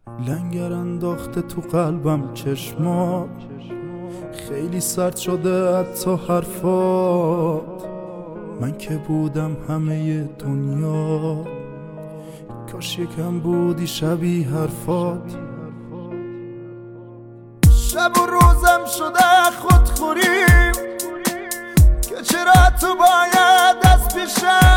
لنگر انداخته تو قلبم چشمات، خیلی سرد شده حتی حرفات. من که بودم همه دنیا، کاش یکم بودی شبیه حرفات. شب و روزم شده خودخوریم که چرا تو باید از پیشم